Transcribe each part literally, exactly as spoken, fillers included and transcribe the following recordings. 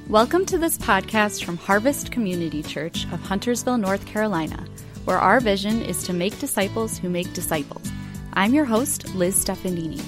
Welcome to this podcast from Harvest Community Church of Huntersville, North Carolina, where our vision is to make disciples who make disciples. I'm your host, Liz Stefanini.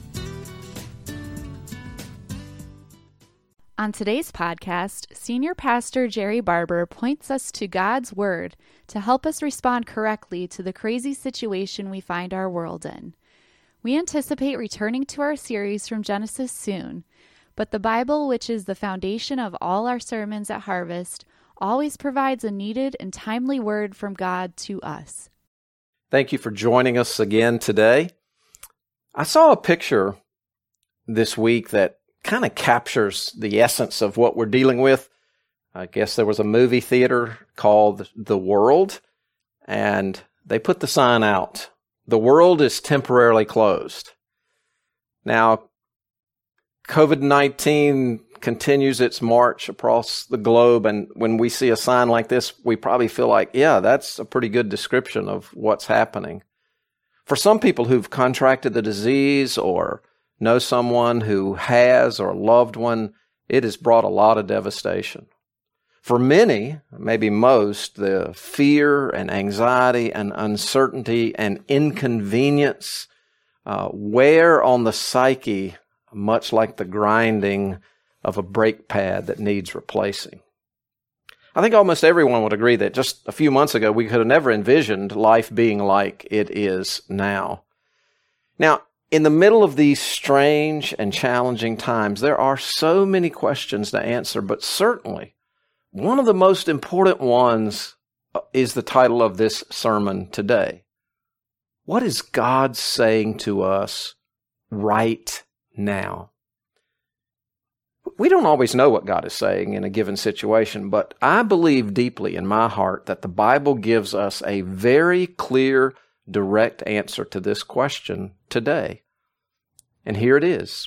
On today's podcast, Senior Pastor Jerry Barber points us to God's Word to help us respond correctly to the crazy situation we find our world in. We anticipate returning to our series from Genesis soon, but the Bible, which is the foundation of all our sermons at Harvest, always provides a needed and timely word from God to us. Thank you for joining us again today. I saw a picture this week that kind of captures the essence of what we're dealing with. I guess there was a movie theater called The World, and they put the sign out, "The world is temporarily closed." Now, COVID nineteen continues its march across the globe, and when we see a sign like this, we probably feel like, yeah, that's a pretty good description of what's happening. For some people who've contracted the disease or know someone who has or a loved one, it has brought a lot of devastation. For many, maybe most, the fear and anxiety and uncertainty and inconvenience uh, wear on the psyche much like the grinding of a brake pad that needs replacing. I think almost everyone would agree that just a few months ago, we could have never envisioned life being like it is now. Now, in the middle of these strange and challenging times, there are so many questions to answer, but certainly one of the most important ones is the title of this sermon today. What is God saying to us right now? We don't always know what God is saying in a given situation, but I believe deeply in my heart that the Bible gives us a very clear, direct answer to this question today. And here it is.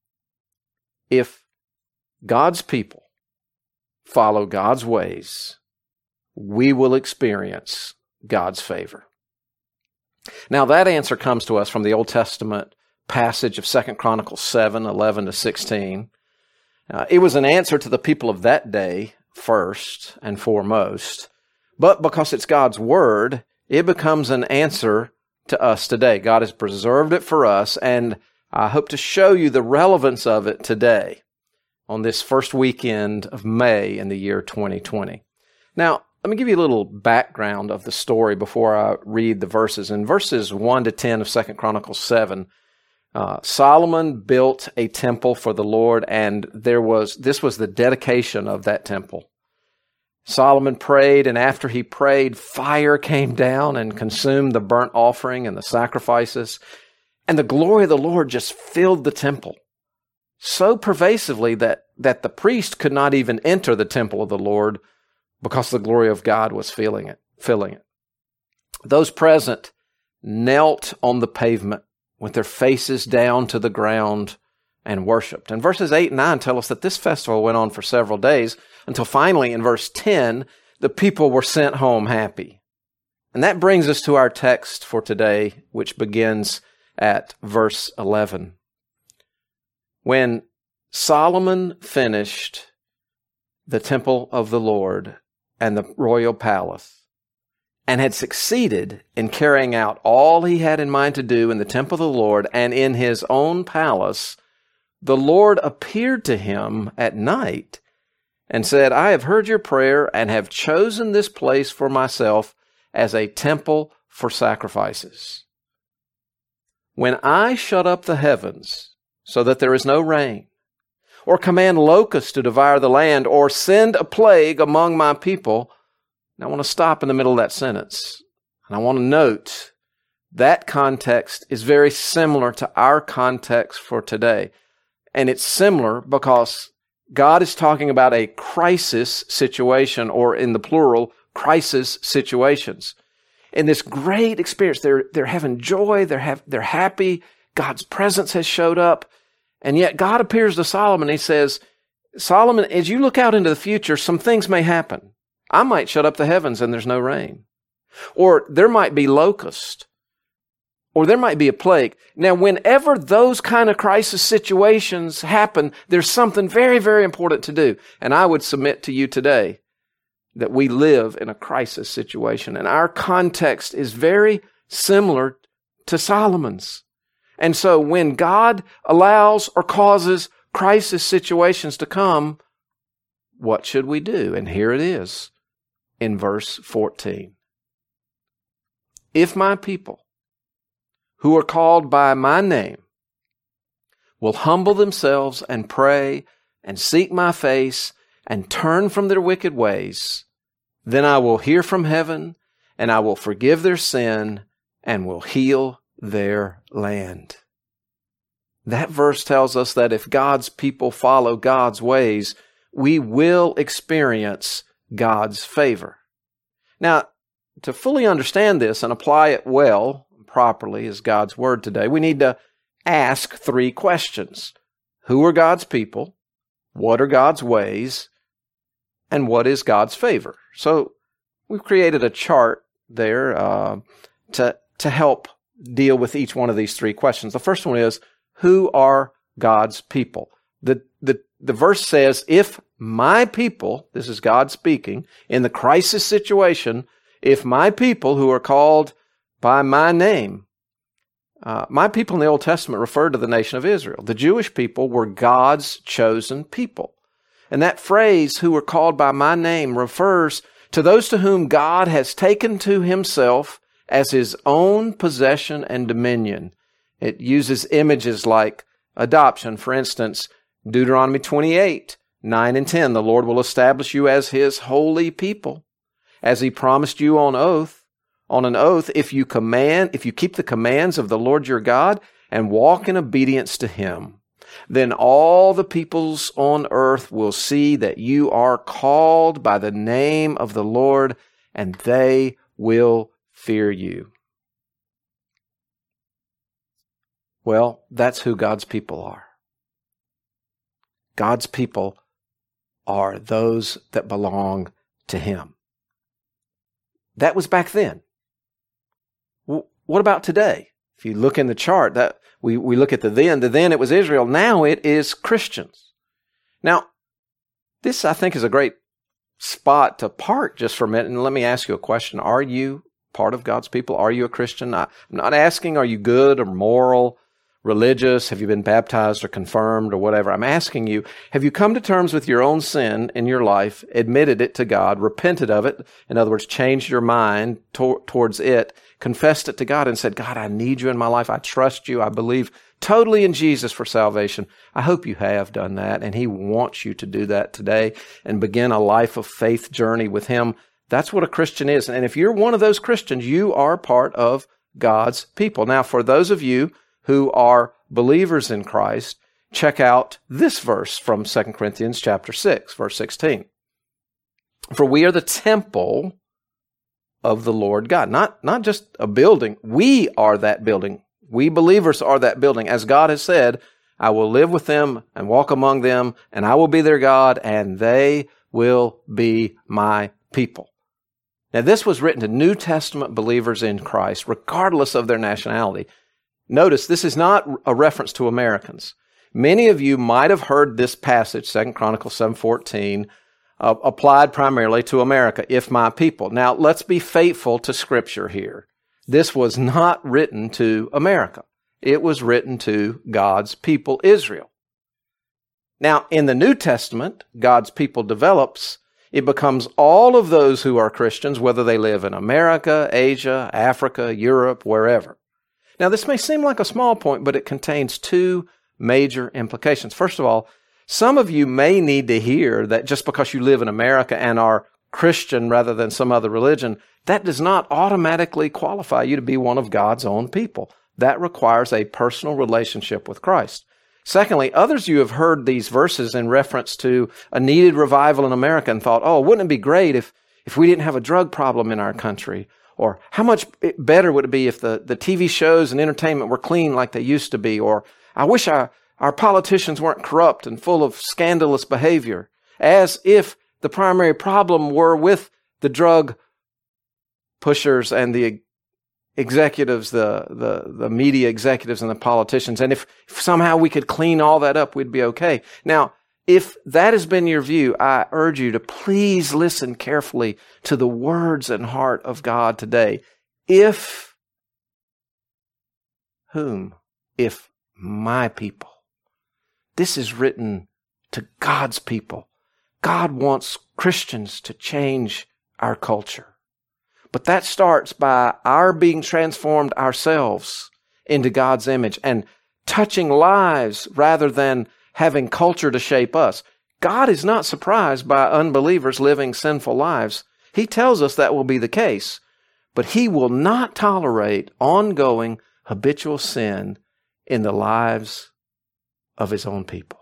If God's people follow God's ways, we will experience God's favor. Now, that answer comes to us from the Old Testament passage of Second Chronicles seven, eleven to sixteen. Uh, it was an answer to the people of that day first and foremost, but because it's God's Word, it becomes an answer to us today. God has preserved it for us, and I hope to show you the relevance of it today on this first weekend of May in the year twenty twenty. Now, let me give you a little background of the story before I read the verses. In verses one to ten of Second Chronicles seven, Uh, Solomon built a temple for the Lord, and there was this was the dedication of that temple. Solomon prayed, and after he prayed, fire came down and consumed the burnt offering and the sacrifices, and the glory of the Lord just filled the temple so pervasively that, that the priest could not even enter the temple of the Lord because the glory of God was filling it, filling it. Those present knelt on the pavement with their faces down to the ground and worshiped. And verses eight and nine tell us that this festival went on for several days until finally in verse ten, the people were sent home happy. And that brings us to our text for today, which begins at verse eleven. When Solomon finished the temple of the Lord and the royal palace, and had succeeded in carrying out all he had in mind to do in the temple of the Lord and in his own palace, the Lord appeared to him at night and said, "I have heard your prayer and have chosen this place for myself as a temple for sacrifices. When I shut up the heavens so that there is no rain, or command locusts to devour the land, or send a plague among my people," I want to stop in the middle of that sentence, and I want to note that context is very similar to our context for today. And it's similar because God is talking about a crisis situation, or in the plural, crisis situations. In this great experience, they're, they're having joy, they're, have, they're happy, God's presence has showed up, and yet God appears to Solomon, and he says, "Solomon, as you look out into the future, some things may happen. I might shut up the heavens and there's no rain. Or there might be locusts. or there might be a plague. Now, whenever those kind of crisis situations happen, there's something very, very important to do. And I would submit to you today that we live in a crisis situation, and our context is very similar to Solomon's. And so when God allows or causes crisis situations to come, what should we do? And here it is in verse fourteen. If my people, who are called by my name, will humble themselves and pray and seek my face and turn from their wicked ways, then I will hear from heaven and I will forgive their sin and will heal their land. That verse tells us that if God's people follow God's ways, we will experience God's favor. Now, to fully understand this and apply it well, properly as God's Word today, we need to ask three questions. Who are God's people? What are God's ways? And what is God's favor? So we've created a chart there uh, to, to help deal with each one of these three questions. The first one is, who are God's people? The, the, the verse says, if my people, this is God speaking, in the crisis situation, if my people who are called by my name. Uh, my people in the Old Testament referred to the nation of Israel. The Jewish people were God's chosen people. And that phrase, who are called by my name, refers to those to whom God has taken to himself as his own possession and dominion. It uses images like adoption. For instance, Deuteronomy twenty-eight, nine and ten, the Lord will establish you as his holy people, as he promised you on oath. On an oath, if you command, if you keep the commands of the Lord your God and walk in obedience to him, then all the peoples on earth will see that you are called by the name of the Lord, and they will fear you. Well, that's who God's people are. God's people are those that belong to him. That was back then. What about today? If you look in the chart, that we, we look at the then, the then it was Israel, now it is Christians. Now, this I think is a great spot to park just for a minute, and let me ask you a question. Are you part of God's people? Are you a Christian? I, I'm not asking, are you good or moral, religious? Have you been baptized or confirmed or whatever? I'm asking you, have you come to terms with your own sin in your life, admitted it to God, repented of it, in other words, changed your mind to- towards it, confessed it to God and said, God, I need you in my life. I trust you. I believe totally in Jesus for salvation. I hope you have done that, and he wants you to do that today and begin a life of faith journey with him. That's what a Christian is. And if you're one of those Christians, you are part of God's people. Now, for those of you who are believers in Christ, check out this verse from Second Corinthians chapter six, verse sixteen. For we are the temple of the Lord God. Not, not just a building. We are that building. We believers are that building. As God has said, I will live with them and walk among them, and I will be their God, and they will be my people. Now, this was written to New Testament believers in Christ, regardless of their nationality. Notice, this is not a reference to Americans. Many of you might have heard this passage, Second Chronicles seven fourteen, uh, applied primarily to America, if my people. Now, let's be faithful to Scripture here. This was not written to America. It was written to God's people, Israel. Now, in the New Testament, God's people develops. It becomes all of those who are Christians, whether they live in America, Asia, Africa, Europe, wherever. Now, this may seem like a small point, but it contains two major implications. First of all, some of you may need to hear that just because you live in America and are Christian rather than some other religion, that does not automatically qualify you to be one of God's own people. That requires a personal relationship with Christ. Secondly, others of you have heard these verses in reference to a needed revival in America and thought, oh, wouldn't it be great if, if we didn't have a drug problem in our country? Or how much better would it be if the, the T V shows and entertainment were clean like they used to be? Or I wish our, our politicians weren't corrupt and full of scandalous behavior, as if the primary problem were with the drug pushers and the executives, the, the, the media executives and the politicians. And if, if somehow we could clean all that up, we'd be okay. Now, if that has been your view, I urge you to please listen carefully to the words and heart of God today. If whom? If my people. This is written to God's people. God wants Christians to change our culture. But that starts by our being transformed ourselves into God's image and touching lives rather than having culture to shape us. God is not surprised by unbelievers living sinful lives. He tells us that will be the case. But He will not tolerate ongoing habitual sin in the lives of His own people.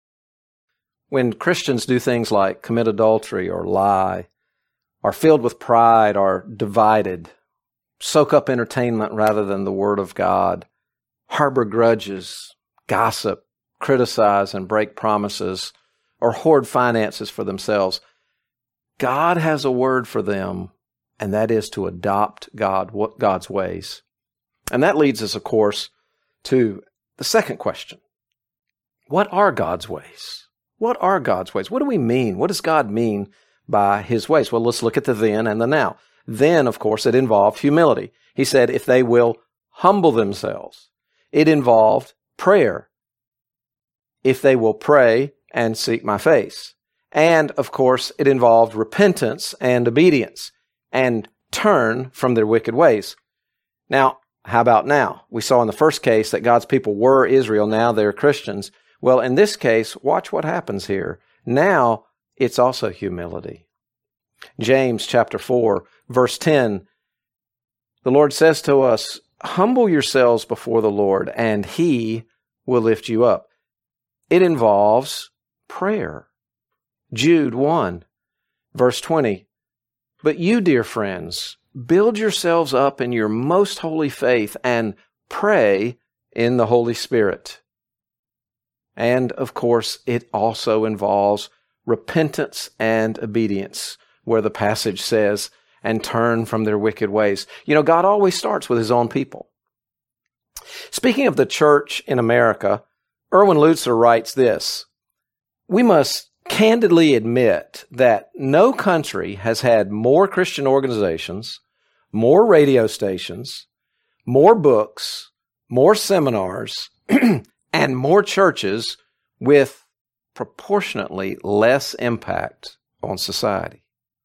When Christians do things like commit adultery or lie, are filled with pride, are divided, soak up entertainment rather than the Word of God, harbor grudges, gossip, criticize and break promises, or hoard finances for themselves, God has a word for them, and that is to adopt God, God's ways. And that leads us, of course, to the second question. What are God's ways? What are God's ways? What do we mean? What does God mean by His ways? Well, let's look at the then and the now. Then, of course, it involved humility. He said, if they will humble themselves. It involved prayer. If they will pray and seek my face. And, of course, it involved repentance and obedience and turn from their wicked ways. Now, how about now? We saw in the first case that God's people were Israel. Now they're Christians. Well, in this case, watch what happens here. Now, it's also humility. James chapter four, verse ten, the Lord says to us, humble yourselves before the Lord, and He will lift you up. It involves prayer. Jude one, verse twenty, but you, dear friends, build yourselves up in your most holy faith and pray in the Holy Spirit. And, of course, it also involves repentance and obedience, where the passage says, and turn from their wicked ways. You know, God always starts with His own people. Speaking of the church in America, Erwin Lutzer writes this, we must candidly admit that no country has had more Christian organizations, more radio stations, more books, more seminars, and more churches with proportionately less impact on society.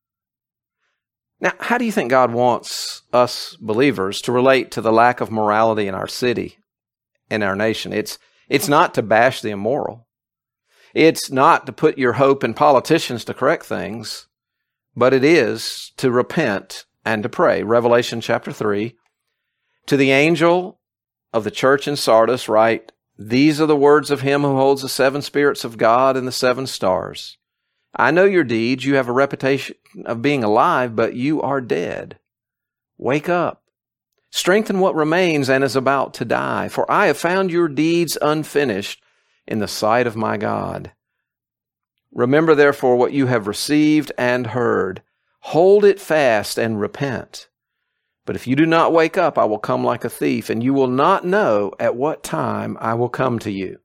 Now, how do you think God wants us believers to relate to the lack of morality in our city, in our nation? It's, it's not to bash the immoral. It's not to put your hope in politicians to correct things, but it is to repent and to pray. Revelation chapter three, to the angel of the church in Sardis write, these are the words of Him who holds the seven spirits of God and the seven stars. I know your deeds. You have a reputation of being alive, but you are dead. Wake up. Strengthen what remains and is about to die. For I have found your deeds unfinished in the sight of my God. Remember therefore what you have received and heard. Hold it fast and repent. But if you do not wake up, I will come like a thief, and you will not know at what time I will come to you.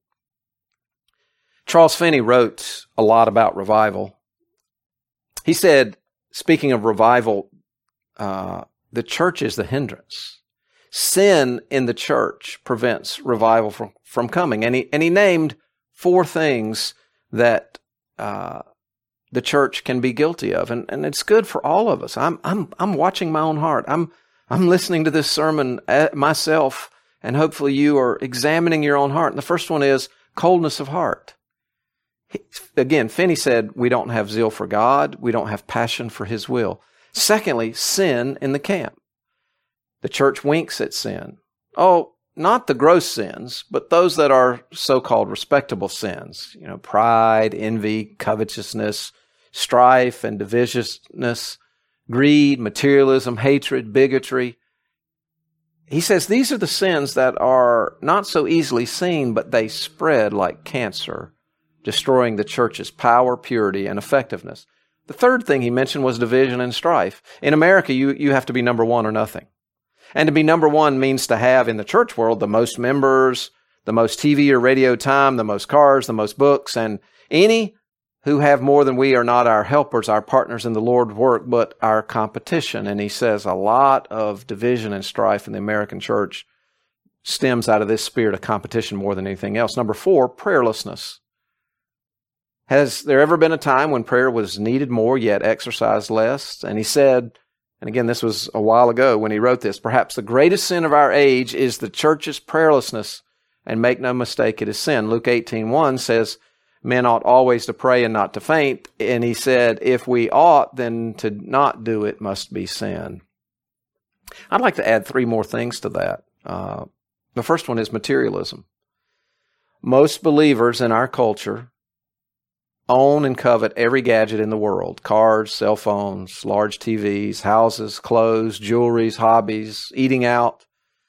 Charles Finney wrote a lot about revival. He said, speaking of revival, uh, the church is the hindrance. Sin in the church prevents revival from, from coming. And he, and he named four things that uh, the church can be guilty of. And, and it's good for all of us. I'm, I'm, I'm watching my own heart. I'm, I'm listening to this sermon myself, and hopefully you are examining your own heart. And the first one is coldness of heart. Again, Finney said we don't have zeal for God. We don't have passion for His will. Secondly, sin in the camp. The church winks at sin. Oh, not the gross sins, but those that are so-called respectable sins. You know, pride, envy, covetousness, strife and divisiveness, greed, materialism, hatred, bigotry. He says these are the sins that are not so easily seen, but they spread like cancer, destroying the church's power, purity, and effectiveness. The third thing he mentioned was division and strife. In America, you, you have to be number one or nothing. And to be number one means to have in the church world the most members, the most T V or radio time, the most cars, the most books, and any who have more than we are not our helpers, our partners in the Lord's work, but our competition. And he says a lot of division and strife in the American church stems out of this spirit of competition more than anything else. Number four, prayerlessness. Has there ever been a time when prayer was needed more, yet exercised less? And he said, and again, this was a while ago when he wrote this, perhaps the greatest sin of our age is the church's prayerlessness, and make no mistake, it is sin. Luke eighteen one says, men ought always to pray and not to faint. And he said, if we ought, then to not do it must be sin. I'd like to add three more things to that. Uh, the first one is materialism. Most believers in our culture own and covet every gadget in the world: cars, cell phones, large T Vs, houses, clothes, jewelries, hobbies, eating out.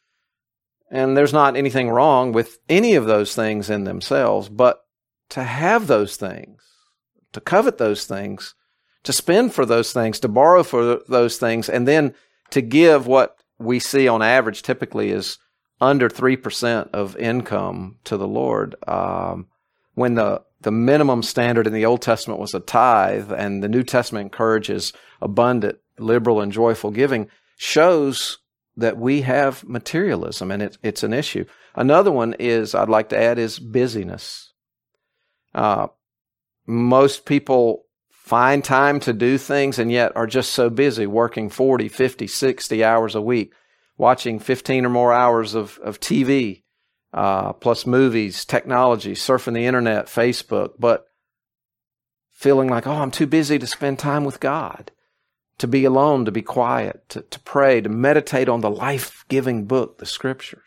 And there's not anything wrong with any of those things in themselves, but to have those things, to covet those things, to spend for those things, to borrow for those things, and then to give what we see on average typically is under three percent of income to the Lord. Um, when the, the minimum standard in the Old Testament was a tithe, and the New Testament encourages abundant, liberal, and joyful giving, shows that we have materialism, and it, it's an issue. Another one is, I'd like to add, is busyness. Uh, most people find time to do things and yet are just so busy working forty, fifty, sixty hours a week, watching fifteen or more hours of, of T V, uh, plus movies, technology, surfing the internet, Facebook, but feeling like, oh, I'm too busy to spend time with God, to be alone, to be quiet, to, to pray, to meditate on the life-giving book, the Scriptures.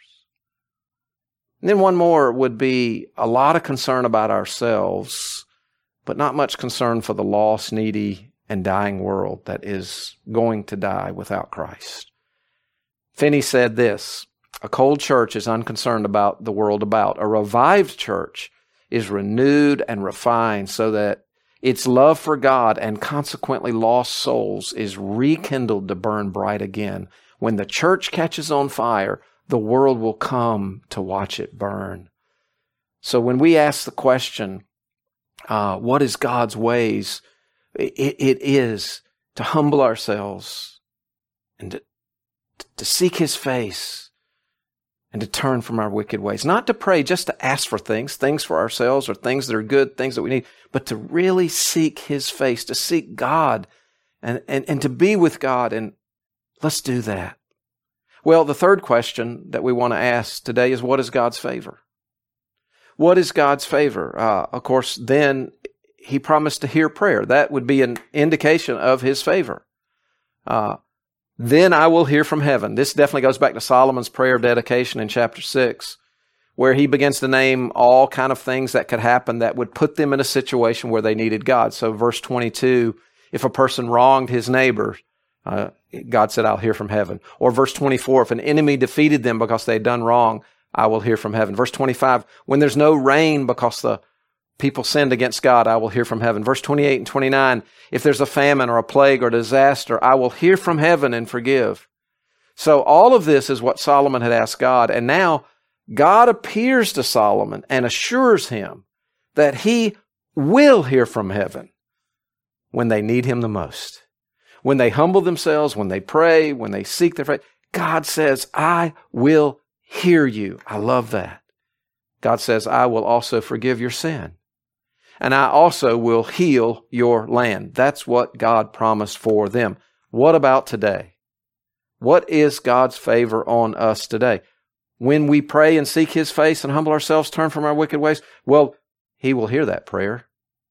And then one more would be a lot of concern about ourselves, but not much concern for the lost, needy, and dying world that is going to die without Christ. Finney said this: a cold church is unconcerned about the world about. A revived church is renewed and refined so that its love for God and consequently lost souls is rekindled to burn bright again. When the church catches on fire, the world will come to watch it burn. So when we ask the question, uh, what is God's ways? It, it is to humble ourselves and to, to seek His face and to turn from our wicked ways. Not to pray just to ask for things, things for ourselves or things that are good, things that we need, but to really seek His face, to seek God and, and, and to be with God. And let's do that. Well, the third question that we want to ask today is, what is God's favor? What is God's favor? Uh, of course, then He promised to hear prayer. That would be an indication of His favor. Uh, then I will hear from heaven. This definitely goes back to Solomon's prayer of dedication in chapter six, where he begins to name all kind of things that could happen that would put them in a situation where they needed God. So verse twenty-two, if a person wronged his neighbor, uh, God said, I'll hear from heaven. Or verse twenty-four, if an enemy defeated them because they had done wrong, I will hear from heaven. Verse twenty-five, when there's no rain because the people sinned against God, I will hear from heaven. Verse twenty-eight and twenty-nine, if there's a famine or a plague or disaster, I will hear from heaven and forgive. So all of this is what Solomon had asked God. And now God appears to Solomon and assures him that He will hear from heaven when they need Him the most. When they humble themselves, when they pray, when they seek their faith, God says, I will hear you. I love that. God says, I will also forgive your sin. And I also will heal your land. That's what God promised for them. What about today? What is God's favor on us today? When we pray and seek His face and humble ourselves, turn from our wicked ways, well, He will hear that prayer.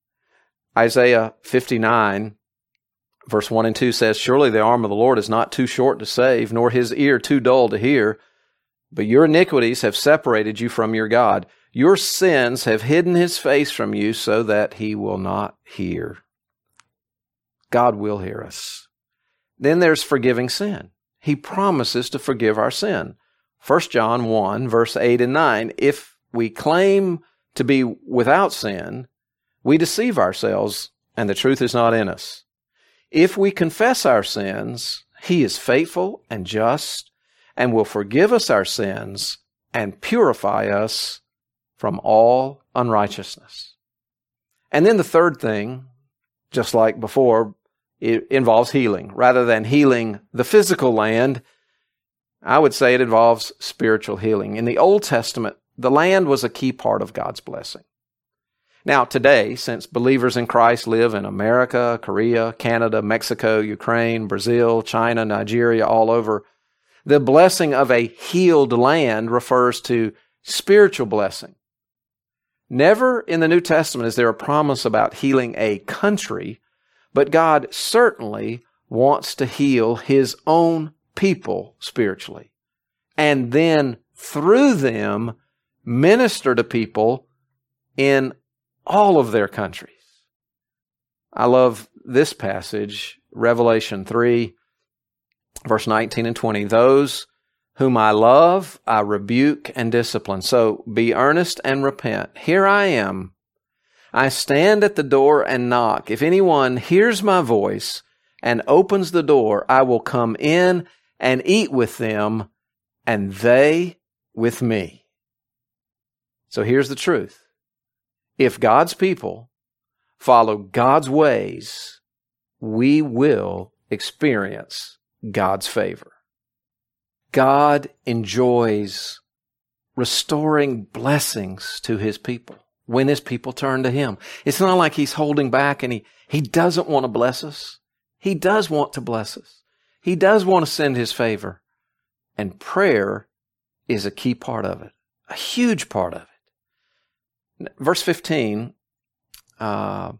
Isaiah fifty-nine, verse one and two says, surely the arm of the Lord is not too short to save, nor His ear too dull to hear. But your iniquities have separated you from your God. Your sins have hidden His face from you so that He will not hear. God will hear us. Then there's forgiving sin. He promises to forgive our sin. First John one, verse eight and nine, if we claim to be without sin, we deceive ourselves and the truth is not in us. If we confess our sins, He is faithful and just and will forgive us our sins and purify us from all unrighteousness. And then the third thing, just like before, it involves healing. Rather than healing the physical land, I would say it involves spiritual healing. In the Old Testament, the land was a key part of God's blessing. Now, today, since believers in Christ live in America, Korea, Canada, Mexico, Ukraine, Brazil, China, Nigeria, all over, the blessing of a healed land refers to spiritual blessing. Never in the New Testament is there a promise about healing a country, but God certainly wants to heal His own people spiritually, and then through them minister to people in all of their countries. I love this passage, Revelation three, verse nineteen and twenty. Those whom I love, I rebuke and discipline. So be earnest and repent. Here I am. I stand at the door and knock. If anyone hears my voice and opens the door, I will come in and eat with them, and they with me. So here's the truth. If God's people follow God's ways, we will experience God's favor. God enjoys restoring blessings to His people when His people turn to Him. It's not like He's holding back and He, he doesn't want to bless us. He does want to bless us. He does want to send His favor. And prayer is a key part of it, a huge part of it. Verse fifteen, uh,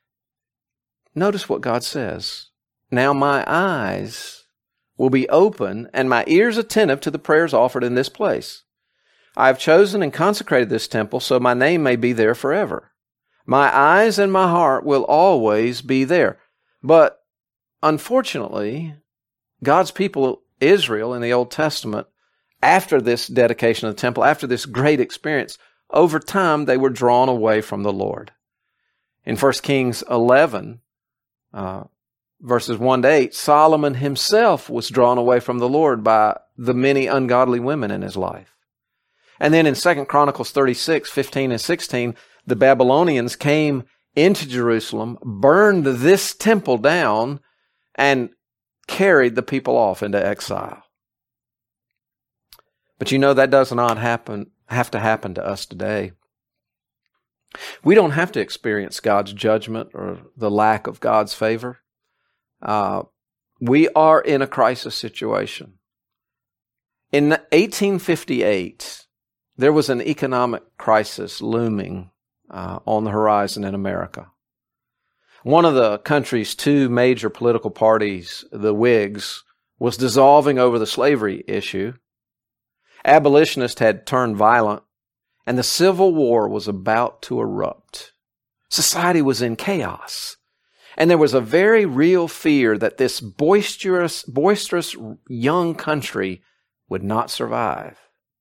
notice what God says. Now my eyes will be open and my ears attentive to the prayers offered in this place. I have chosen and consecrated this temple so my name may be there forever. My eyes and my heart will always be there. But unfortunately, God's people, Israel in the Old Testament, after this dedication of the temple, after this great experience, over time they were drawn away from the Lord. In First Kings eleven, uh, verses one to eight, Solomon himself was drawn away from the Lord by the many ungodly women in his life. And then in Second Chronicles thirty-six, fifteen and sixteen, the Babylonians came into Jerusalem, burned this temple down, and carried the people off into exile. But you know that does not happen, have to happen to us today. We don't have to experience God's judgment or the lack of God's favor. Uh, we are in a crisis situation. In eighteen fifty-eight, there was an economic crisis looming uh, on the horizon in America. One of the country's two major political parties, the Whigs, was dissolving over the slavery issue. Abolitionists had turned violent, and the Civil War was about to erupt. Society was in chaos, and there was a very real fear that this boisterous, boisterous young country would not survive.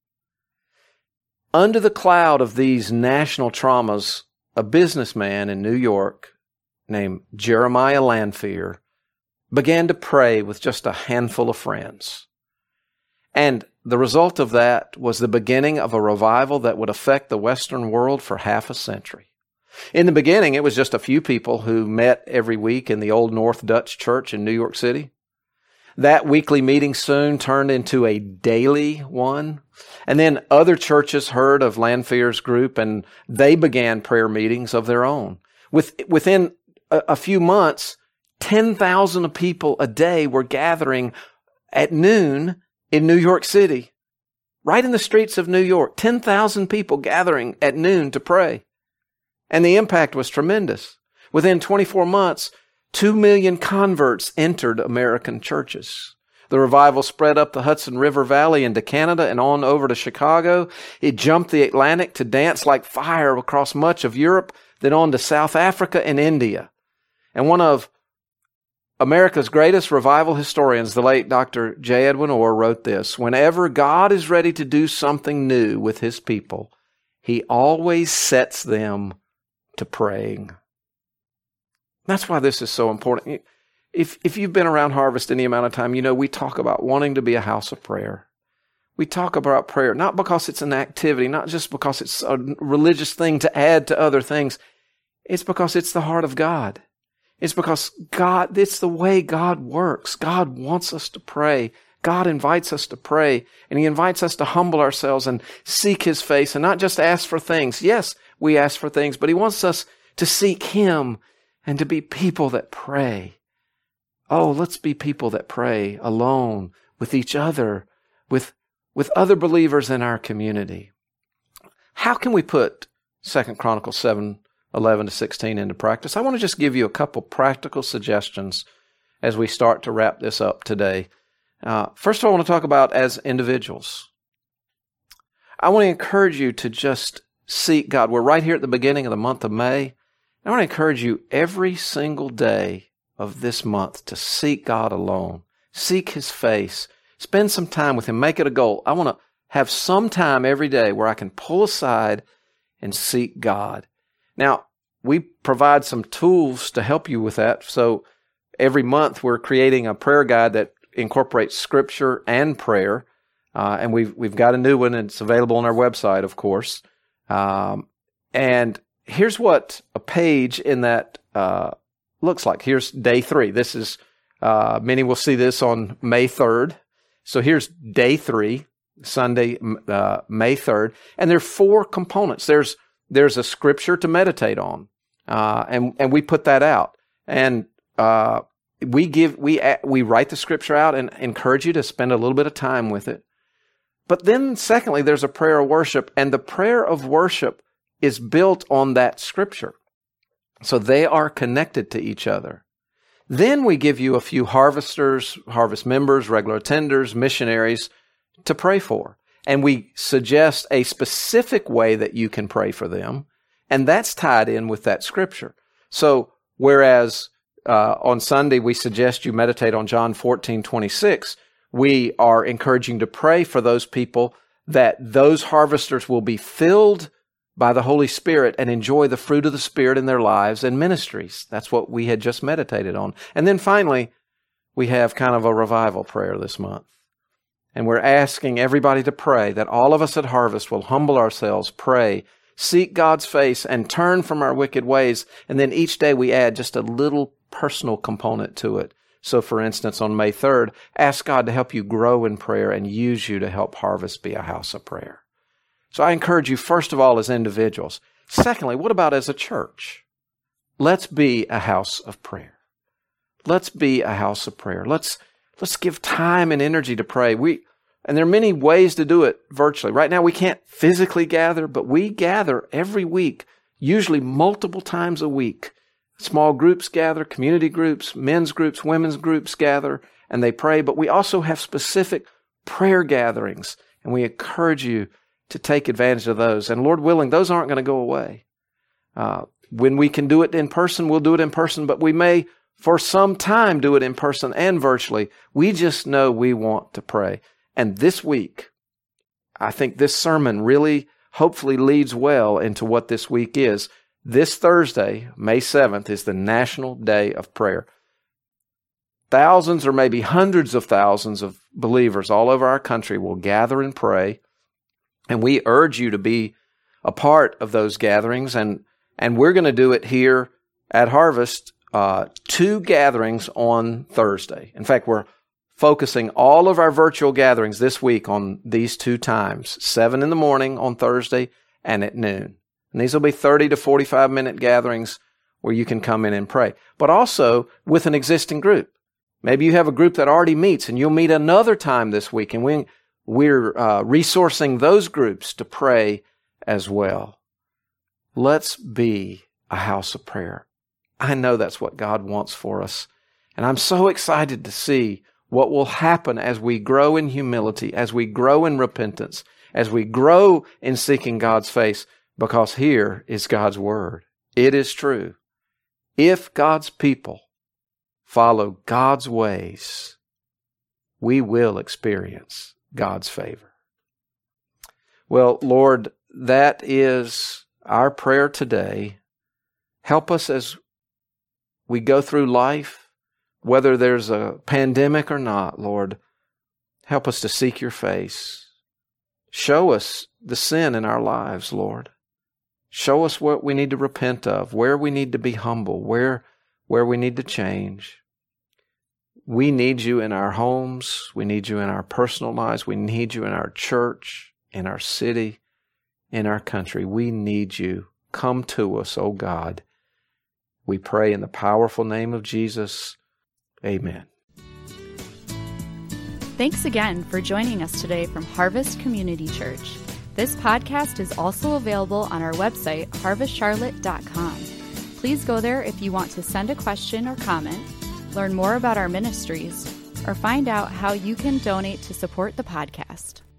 Under the cloud of these national traumas, a businessman in New York named Jeremiah Lanphier began to pray with just a handful of friends. And the result of that was the beginning of a revival that would affect the Western world for half a century. In the beginning, it was just a few people who met every week in the Old North Dutch Church in New York City. That weekly meeting soon turned into a daily one. And then other churches heard of Lanphier's group, and they began prayer meetings of their own. With, within a, a few months, ten thousand people a day were gathering at noon in New York City, right in the streets of New York. ten thousand people gathering at noon to pray. And the impact was tremendous. Within twenty-four months, two million converts entered American churches. The revival spread up the Hudson River Valley into Canada and on over to Chicago. It jumped the Atlantic to dance like fire across much of Europe, then on to South Africa and India. And one of America's greatest revival historians, the late Doctor J. Edwin Orr, wrote this: whenever God is ready to do something new with His people, He always sets them to praying. That's why this is so important. If if you've been around Harvest any amount of time, you know we talk about wanting to be a house of prayer. We talk about prayer, not because it's an activity, not just because it's a religious thing to add to other things. It's because it's the heart of God. It's because God, it's the way God works. God wants us to pray. God invites us to pray, and He invites us to humble ourselves and seek His face and not just ask for things. Yes, we ask for things, but He wants us to seek Him and to be people that pray. Oh, let's be people that pray alone, with each other, with, with other believers in our community. How can we put Second Chronicles seven, eleven to sixteen into practice? I want to just give you a couple practical suggestions as we start to wrap this up today. Uh, first of all, I want to talk about as individuals. I want to encourage you to just seek God. We're right here at the beginning of the month of May. I want to encourage you every single day of this month to seek God alone. Seek His face. Spend some time with Him. Make it a goal. I want to have some time every day where I can pull aside and seek God. Now, we provide some tools to help you with that. So every month we're creating a prayer guide that incorporates scripture and prayer. Uh, and we've, we've got a new one, and it's available on our website, of course. Um, and here's what a page in that, uh, looks like. Here's day three. This is, uh, many will see this on May third. So here's day three, Sunday, uh, May third. And there are four components. There's, there's a scripture to meditate on. Uh, and, and we put that out. And, uh, We give, we, we write the scripture out and encourage you to spend a little bit of time with it. But then secondly, there's a prayer of worship, and the prayer of worship is built on that scripture. So they are connected to each other. Then we give you a few harvesters, harvest members, regular attenders, missionaries to pray for. And we suggest a specific way that you can pray for them. And that's tied in with that scripture. So whereas Uh, on Sunday, we suggest you meditate on John fourteen twenty-six. We are encouraging to pray for those people that those harvesters will be filled by the Holy Spirit and enjoy the fruit of the Spirit in their lives and ministries. That's what we had just meditated on. And then finally, we have kind of a revival prayer this month. And we're asking everybody to pray that all of us at Harvest will humble ourselves, pray, seek God's face, and turn from our wicked ways. And then each day we add just a little personal component to it. So for instance, on May third, ask God to help you grow in prayer and use you to help Harvest be a house of prayer. So I encourage you, first of all, as individuals. Secondly, what about as a church? Let's be a house of prayer. Let's be a house of prayer. Let's, let's give time and energy to pray. We, and there are many ways to do it virtually. Right now we can't physically gather, but we gather every week, usually multiple times a week. Small groups gather, community groups, men's groups, women's groups gather, and they pray. But we also have specific prayer gatherings, and we encourage you to take advantage of those. And Lord willing, those aren't going to go away. Uh, when we can do it in person, we'll do it in person, but we may for some time do it in person and virtually. We just know we want to pray. And this week, I think this sermon really hopefully leads well into what this week is. This Thursday, May seventh, is the National Day of Prayer. Thousands or maybe hundreds of thousands of believers all over our country will gather and pray. And we urge you to be a part of those gatherings. And, and we're going to do it here at Harvest, uh, two gatherings on Thursday. In fact, we're focusing all of our virtual gatherings this week on these two times, seven in the morning on Thursday and at noon. And these will be thirty to forty-five minute gatherings where you can come in and pray. But also with an existing group. Maybe you have a group that already meets and you'll meet another time this week. And we, we're uh, resourcing those groups to pray as well. Let's be a house of prayer. I know that's what God wants for us. And I'm so excited to see what will happen as we grow in humility, as we grow in repentance, as we grow in seeking God's face. Because here is God's word. It is true. If God's people follow God's ways, we will experience God's favor. Well, Lord, that is our prayer today. Help us as we go through life, whether there's a pandemic or not, Lord. Help us to seek your face. Show us the sin in our lives, Lord. Show us what we need to repent of, where we need to be humble, where, where we need to change. We need you in our homes. We need you in our personal lives. We need you in our church, in our city, in our country. We need you. Come to us, O God. We pray in the powerful name of Jesus. Amen. Thanks again for joining us today from Harvest Community Church. This podcast is also available on our website, harvest charlotte dot com. Please go there if you want to send a question or comment, learn more about our ministries, or find out how you can donate to support the podcast.